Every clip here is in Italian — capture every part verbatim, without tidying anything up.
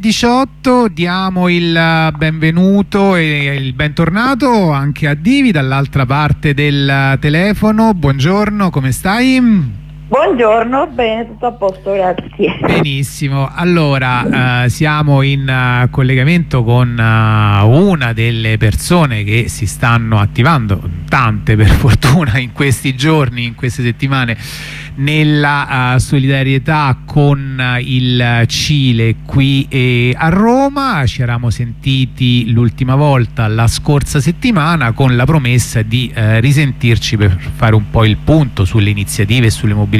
diciotto diamo il benvenuto e il bentornato anche a Divi dall'altra parte del telefono. Buongiorno, come stai? Buongiorno, bene, tutto a posto, grazie. Benissimo, allora eh, siamo in uh, collegamento con uh, una delle persone che si stanno attivando, tante per fortuna in questi giorni, in queste settimane, nella uh, solidarietà con uh, il Cile qui eh, a Roma. Ci eravamo sentiti l'ultima volta la scorsa settimana con la promessa di uh, risentirci per fare un po' il punto sulle iniziative e sulle mobilitazioni.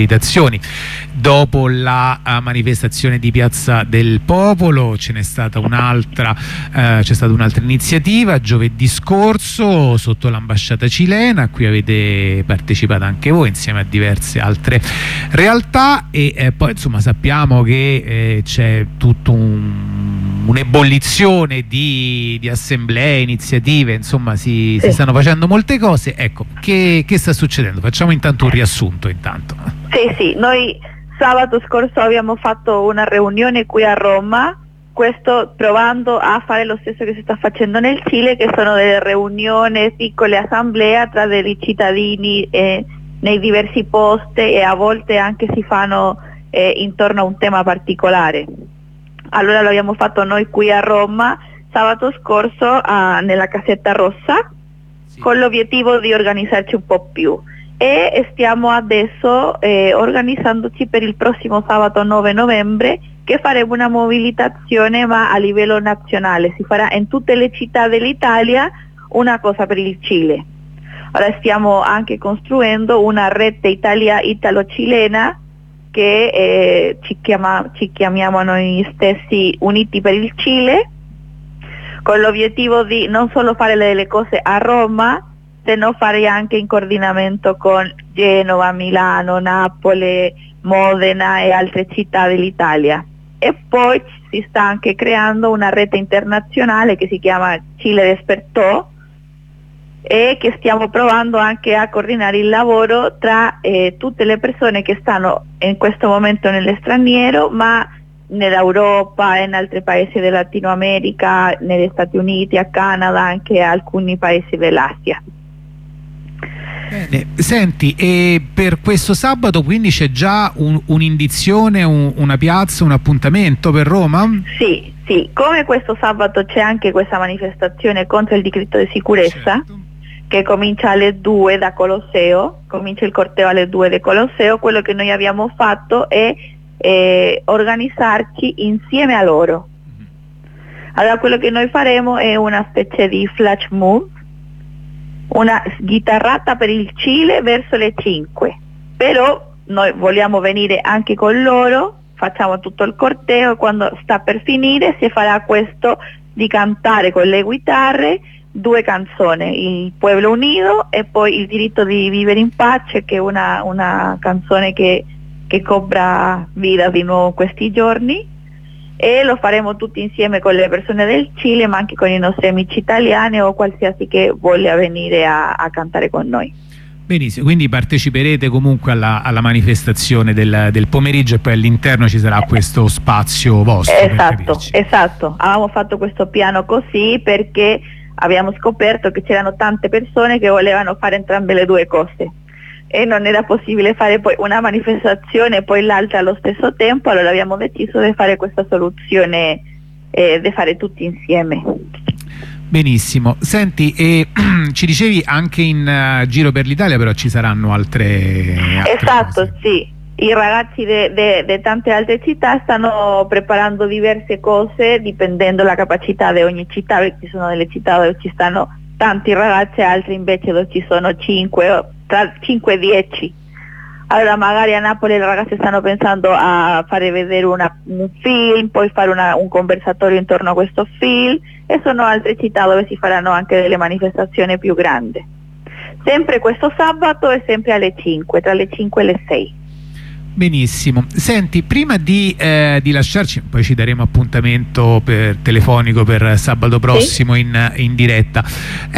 Dopo la uh, manifestazione di Piazza del Popolo ce n'è stata un'altra, uh, c'è stata un'altra iniziativa giovedì scorso sotto l'ambasciata cilena, a cui avete partecipato anche voi insieme a diverse altre realtà, e eh, poi insomma sappiamo che eh, c'è tutto un un'ebollizione di, di assemblee, iniziative, insomma si, sì. si stanno facendo molte cose. Ecco, che, che sta succedendo? Facciamo intanto un riassunto intanto. Sì, sì, noi sabato scorso abbiamo fatto una riunione qui a Roma, questo provando a fare lo stesso che si sta facendo nel Cile, che sono delle riunioni, piccole assemblee tra dei cittadini eh, nei diversi posti, e a volte anche si fanno eh, intorno a un tema particolare. Allora lo abbiamo fatto noi qui a Roma sabato scorso a, nella Casetta Rossa, sì, con l'obiettivo di organizzarci un po' più, e stiamo adesso eh, organizzandoci per il prossimo sabato nove novembre, che faremo una mobilitazione ma a livello nazionale. Si farà in tutte le città dell'Italia una cosa per il Cile. Ora stiamo anche costruendo una rete italia italo-cilena che eh, ci, chiama, ci chiamiamo noi stessi Uniti per il Cile, con l'obiettivo di non solo fare delle cose a Roma, sino fare anche in coordinamento con Genova, Milano, Napoli, Modena e altre città dell'Italia. E poi si sta anche creando una rete internazionale che si chiama Cile Despertó, e che stiamo provando anche a coordinare il lavoro tra eh, tutte le persone che stanno in questo momento nell'estraniero, ma nell'Europa e in altri paesi del Latino America, negli Stati Uniti, a Canada, anche alcuni paesi dell'Asia. Bene, senti, e per questo sabato quindi c'è già un'indizione, un, una piazza, un appuntamento per Roma? Sì, sì, come questo sabato c'è anche questa manifestazione contro il decreto di sicurezza, certo, che comincia alle due da Colosseo, comincia il corteo alle due del Colosseo. Quello che noi abbiamo fatto è eh, organizzarci insieme a loro. Allora quello che noi faremo è una specie di flash move, una chitarrata per il Cile verso le cinque, però noi vogliamo venire anche con loro, facciamo tutto il corteo, quando sta per finire si farà questo di cantare con le chitarre due canzoni, Il Pueblo Unido e poi Il Diritto di Vivere in Pace, che è una, una canzone che, che cobra vita di nuovo questi giorni, e lo faremo tutti insieme con le persone del Cile, ma anche con i nostri amici italiani o qualsiasi che voglia venire a, a cantare con noi. Benissimo, quindi parteciperete comunque alla, alla manifestazione del, del pomeriggio, e poi all'interno ci sarà questo spazio vostro. Esatto, esatto. Avevamo fatto questo piano così perché abbiamo scoperto che c'erano tante persone che volevano fare entrambe le due cose e non era possibile fare poi una manifestazione e poi l'altra allo stesso tempo. Allora abbiamo deciso di fare questa soluzione, eh, di fare tutti insieme. Benissimo, senti, e ci dicevi anche in uh, giro per l'Italia però ci saranno altre, altre esatto, cose. Sì, i ragazzi di tante altre città stanno preparando diverse cose dipendendo dalla capacità di ogni città, perché ci sono delle città dove ci stanno tanti ragazzi, altre invece dove ci sono cinque, tra cinque e dieci. Allora magari a Napoli i ragazzi stanno pensando a fare vedere una, un film, poi fare una, un conversatorio intorno a questo film, e sono altre città dove si faranno anche delle manifestazioni più grandi. Sempre questo sabato e sempre alle cinque, tra le cinque e le sei. Benissimo, senti, prima di, eh, di lasciarci, poi ci daremo appuntamento per telefonico per sabato prossimo, sì, in, in diretta. Ecco,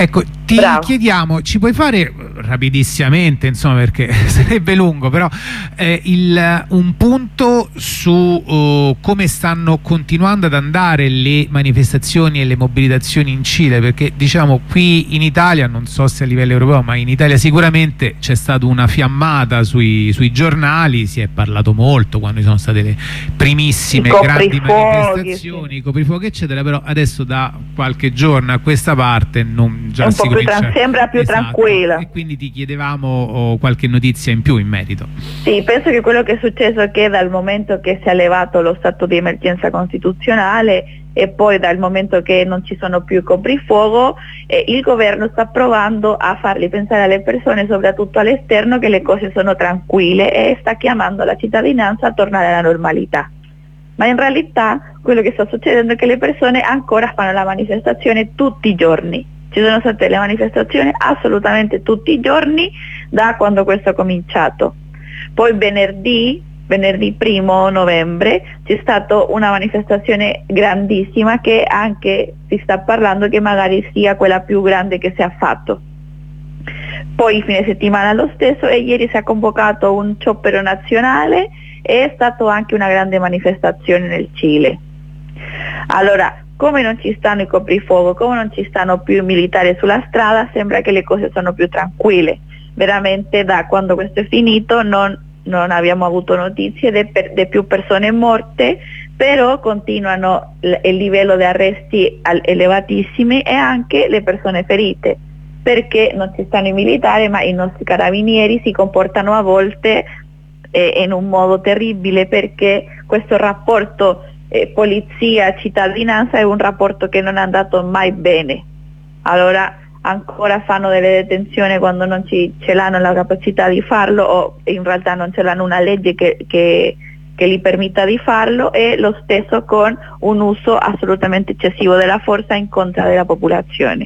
Ti Bravo. chiediamo, ci puoi fare rapidissimamente, insomma, perché sarebbe lungo, però eh, il, un punto su uh, come stanno continuando ad andare le manifestazioni e le mobilitazioni in Cile, perché diciamo qui in Italia, non so se a livello europeo, ma in Italia sicuramente c'è stata una fiammata sui, sui giornali, si è parlato molto quando ci sono state le primissime grandi manifestazioni, sì. coprifuochi eccetera, però adesso da qualche giorno a questa parte non già si più sembra più esatto. tranquilla, e quindi ti chiedevamo oh, qualche notizia in più in merito. Sì, penso che quello che è successo è che dal momento che si è levato lo stato di emergenza costituzionale e poi dal momento che non ci sono più coprifuoco, eh, il governo sta provando a farli pensare alle persone, soprattutto all'esterno, che le cose sono tranquille e sta chiamando la cittadinanza a tornare alla normalità. Ma in realtà quello che sta succedendo è che le persone ancora fanno la manifestazione tutti i giorni. Ci sono state le manifestazioni assolutamente tutti i giorni da quando questo è cominciato. Poi venerdì, venerdì primo novembre, c'è stata una manifestazione grandissima che anche si sta parlando che magari sia quella più grande che si è fatto. Poi fine settimana lo stesso, e ieri si è convocato un sciopero nazionale e è stata anche una grande manifestazione nel Cile. Allora, come non ci stanno i coprifuoco, come non ci stanno più i militari sulla strada, sembra che le cose sono più tranquille. Veramente da quando questo è finito non, non abbiamo avuto notizie di più persone morte, però continuano il, il livello di arresti elevatissimi e anche le persone ferite, perché non ci stanno i militari, ma i nostri carabinieri si comportano a volte eh, in un modo terribile, perché questo rapporto Eh, polizia-cittadinanza è un rapporto che non è andato mai bene. Allora ancora fanno delle detenzioni quando non ci, ce l'hanno la capacità di farlo, o in realtà non ce l'hanno una legge che, che, che gli permetta di farlo, e lo stesso con un uso assolutamente eccessivo della forza in contra della popolazione.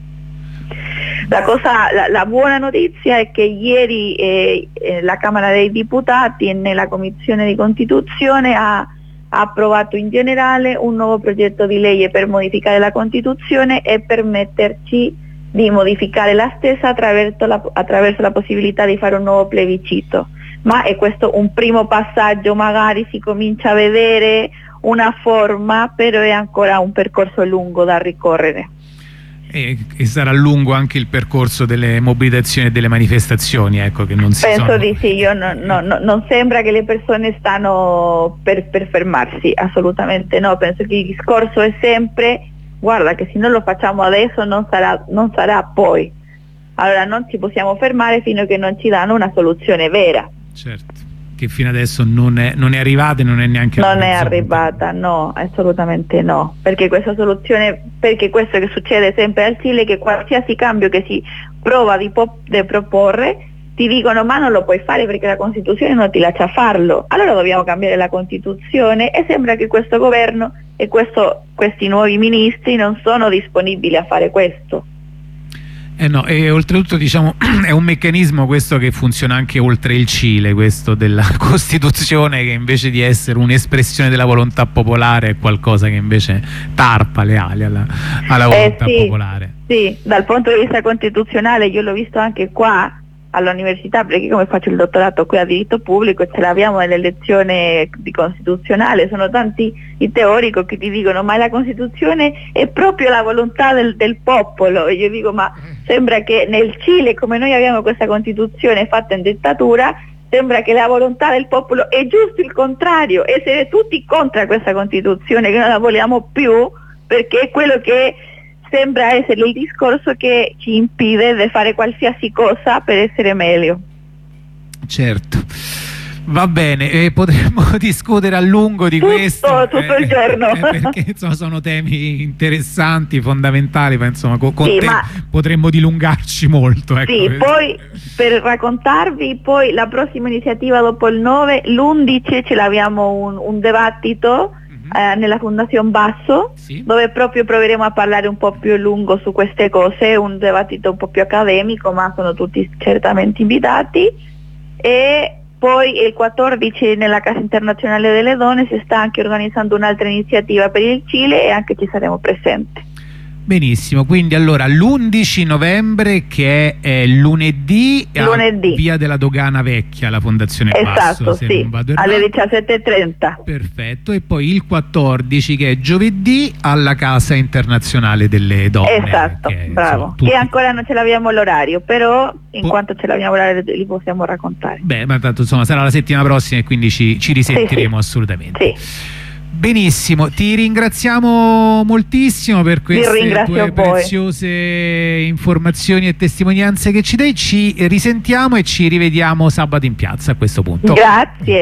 La, cosa, la, la buona notizia è che ieri eh, eh, la Camera dei Deputati nella Commissione di Costituzione ha ha approvato in generale un nuovo progetto di legge per modificare la Costituzione e permetterci di modificare la stessa attraverso la, attraverso la possibilità di fare un nuovo plebiscito. Ma è questo un primo passaggio, magari si comincia a vedere una forma, però è ancora un percorso lungo da ricorrere. E, e sarà lungo anche il percorso delle mobilitazioni e delle manifestazioni, ecco, che non si penso sono... di sì, io no, no, no, non sembra che le persone stanno per, per fermarsi, assolutamente no. Penso che il discorso è sempre: guarda che se non lo facciamo adesso non sarà, non sarà poi, allora non ci possiamo fermare fino a che non ci danno una soluzione vera. Certo, che fino adesso non è, non è arrivata e non è neanche non è arrivata, no, assolutamente no, perché questa soluzione, perché questo che succede sempre al Cile, che qualsiasi cambio che si prova di, di proporre ti dicono ma non lo puoi fare perché la Costituzione non ti lascia farlo, allora dobbiamo cambiare la Costituzione, e sembra che questo governo e questo, questi nuovi ministri non sono disponibili a fare questo. Eh no, e oltretutto diciamo è un meccanismo questo che funziona anche oltre il Cile, questo della Costituzione, che invece di essere un'espressione della volontà popolare è qualcosa che invece tarpa le ali alla, alla volontà eh sì, popolare. Sì, dal punto di vista costituzionale io l'ho visto anche qua all'università, perché come faccio il dottorato qui a diritto pubblico ce l'abbiamo nelle lezioni di costituzionale, sono tanti i teorici che ti dicono ma la Costituzione è proprio la volontà del, del popolo, e io dico ma sembra che nel Cile, come noi abbiamo questa Costituzione fatta in dittatura, sembra che la volontà del popolo è giusto il contrario, essere tutti contro questa Costituzione, che non la vogliamo più, perché è quello che sembra essere il discorso che ci impide di fare qualsiasi cosa per essere meglio. Certo, va bene, eh, potremmo discutere a lungo di tutto, questo tutto eh, il giorno eh, perché insomma sono temi interessanti, fondamentali, ma insomma con, con sì, te ma... potremmo dilungarci molto, ecco. Sì, poi per raccontarvi poi la prossima iniziativa dopo il nove, l'undici ce l'abbiamo un, un dibattito Eh, nella Fondazione Basso, sì, dove proprio proveremo a parlare un po' più a lungo su queste cose, un dibattito un po' più accademico, ma sono tutti certamente invitati. E poi il quattordici nella Casa Internazionale delle Donne si sta anche organizzando un'altra iniziativa per il Cile, e anche ci saremo presenti. Benissimo, quindi allora l'undici novembre, che è, è lunedì, lunedì. a Via della Dogana Vecchia, la Fondazione esatto, Basso, se sì, non vado alle errato. diciassette e trenta. Perfetto, e poi il quattordici, che è giovedì, alla Casa Internazionale delle Donne. Esatto, che, bravo. insomma, tutti... Che ancora non ce l'abbiamo l'orario, però in Po- quanto ce l'abbiamo l'orario li possiamo raccontare. Beh, ma tanto insomma sarà la settimana prossima e quindi ci, ci risentiremo, sì, sì. assolutamente. Sì. Benissimo, ti ringraziamo moltissimo per queste tue preziose informazioni e testimonianze che ci dai. Ci risentiamo e ci rivediamo sabato in piazza a questo punto. Grazie.